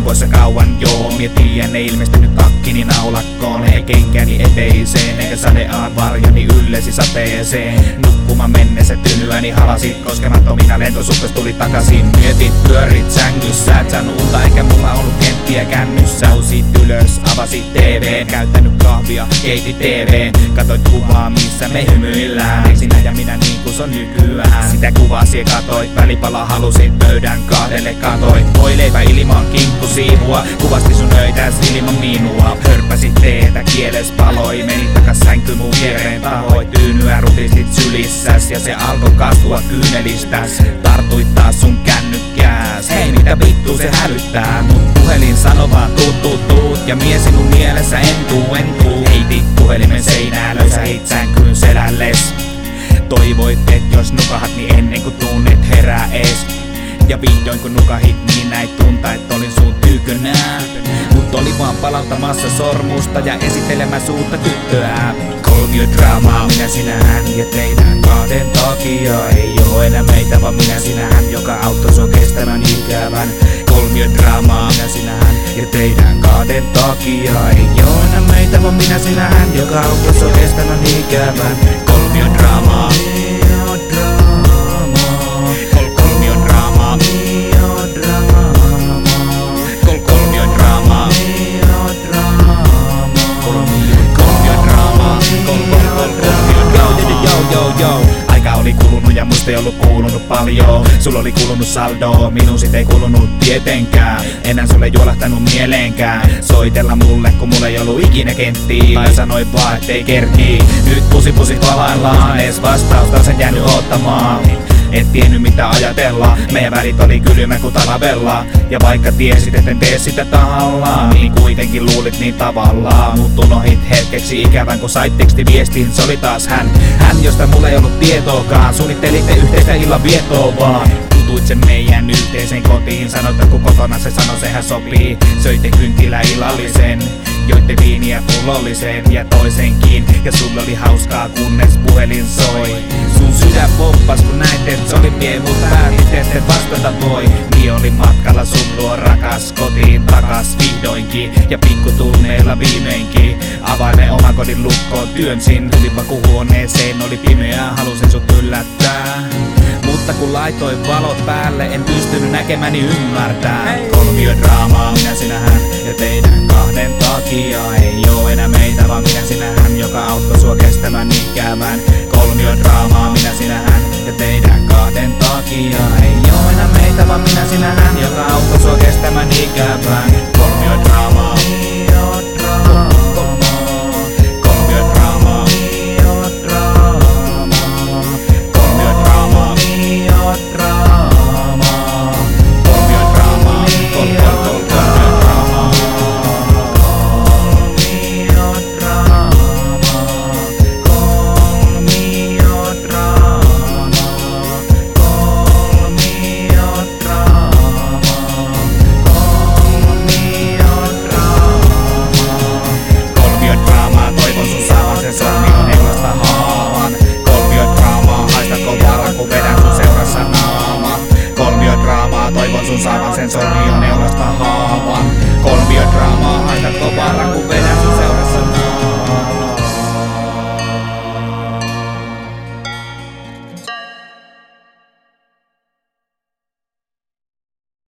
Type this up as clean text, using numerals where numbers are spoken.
poissa kauan joo. Mietin ne ilmestynyt takkini naulakkoon. Ei kenkäni eteiseen, eikä sadeaan varjoni yllesi sateeseen. Nukkumaan mennessä tynyäni halasit koskemattomina lentosuhtes tuli takaisin. Mietit pyörit sängyssä, et saanut unta eikä mulla ollut kenttiä kännyssä. Nousit ylös, avasit TV:n, käyttänyt kahvia, keitit TV:n. Katoit kuvaa missä me hymyillään, ei sinä ja minä niin kuin se on nykyään. Sitä kuvaa sie katoit, välipala halusit pöydän kahdelle katoit. Voileipä ilman kinkkusiivua, kuvasti sun öitäs ilman minua. Hörppäsit teetä, kieles paloi, menit takas sänky mun viereen tahoit. Tyynyä rutistit sylissäs ja se alkoi kastua kyynelistäs. Tartuit taas sun kännykkääs, hei mitä vittu se hälyttää. Mut puhelin sano vaan tuut ja mies sinun mielessä entuu. Heitit puhelimen seinään, löysähit sänkyyn selälles. Toivoit et jos nukahat niin ennen kuin tunnet herää ees. Ja vihdoin kun nukahit niin näit tunta et olin sun tykönä. Mut oli vaan palauttamassa sormusta ja esittelemässä uutta tyttöä. Kolmiodraamaa, minä sinähän ja teidän kahden takia. Ei oo enää meitä vaan minä sinähän, joka auttoi sua kestämään ikävän. Kolmiodraamaa, minä sinähän ja teidän kahden takia. Ei oo enää meitä vaan minä sinähän, joka auttoi sua kestämään ikävän. Kolmiodraamaa. Aika oli kulunut ja musta ei ollut kuulunut paljon. Sulla oli kulunut saldo, minun sit ei kulunut tietenkään. Enää sulle juolahtanut mieleenkään soitella mulle, kun mulla ei ollut ikinä kenttiä. Tai sanoin vaan ettei kerkii. Nyt pusi palaillaan, ees vastausta sen jäänyt ottamaan. Et tiennyt mitä ajatella, meidän välit oli kylmä kuin talvella. Ja vaikka tiesit etten tee sitä tahallaan, niin kuitenkin luulit niin tavallaan. Mut unohit hetkeksi ikävän kun sait tekstiviestin, se oli taas hän. Hän josta mulla ei ollut tietoakaan, suunnittelitte yhteistä illan viettoa vaan. Tutuit sen meidän yhteiseen kotiin, sanoit kun kotona se sano sehän sopii. Söitte kynttilä illallisen, joitte viiniä pullollisen ja toisenkin. Ja sulla oli hauskaa kunnes puhelin soi. Sun sydän poppas kun näit et se oli mie, mut päätit et vastata voi. Mie oli matkalla sun luo rakas kotiin takas vihdoinkin. Ja pikkutunneilla viimeinkin avaimen oman kodin lukkoon työnsin. Tulin makuuhuoneeseen, oli pimeää, halusin sut yllättää. Mutta kun laitoin valot päälle, en pystynyt näkemäni ymmärtää. Kolmiodraamaa, minä sinähän ja teidän kahden takia. Ei oo enää meitä vaan minä sinähän, joka auttoi sua kestämään ikävän. Kolmiodraamaa, minä sinähän ja teidän kahden takia. Ei oo enää meitä vaan minä sinähän, joka auttoi sua kestämään ikävän. Kolmiodraamaa. Toivon sun saavan sen sormi on neulasta haavan. Kolmiodraamaa.